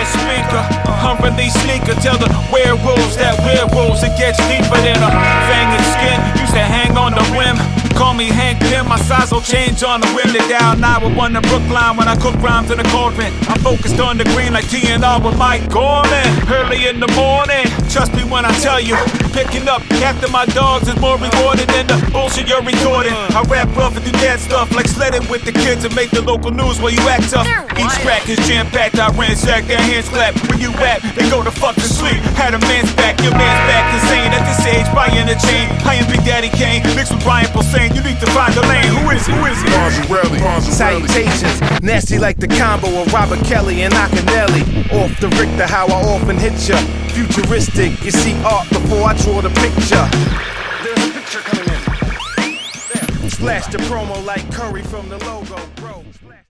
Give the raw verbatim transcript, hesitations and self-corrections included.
guest speaker, unreleased sneaker. Tell the werewolves that werewolves, it gets deeper than a fanged skin. Used to hang on the rim. Call me Hank Pym, my size will change on the whim. To down nine with one to Brookline when I cook rhymes in the cauldron. I'm focused on the green like T N R with Mike Gorman. Early in the morning, trust me when I tell you, picking up after my dogs is more rewarded than the bullshit you're recording. I rap rough and do that stuff like sledding with the kids and make the local news while you act tough. Each track is jam-packed, I ransack, their hands clap. When you rap, they go to fucking sleep. Had a man's back, your man's back insane. At this age, buying a chain. I am Big Daddy Kane, mixed with Brian Posehn. You need to find a lane. Who is it? Who is it? Bonzarelli. Salutations, nasty like the combo of Robert Kelly and Akinelli. Off the Richter, how I often hit ya. Futuristic, you see art before I draw the picture. There's a picture coming in. Splash the promo like Curry from the logo, bro.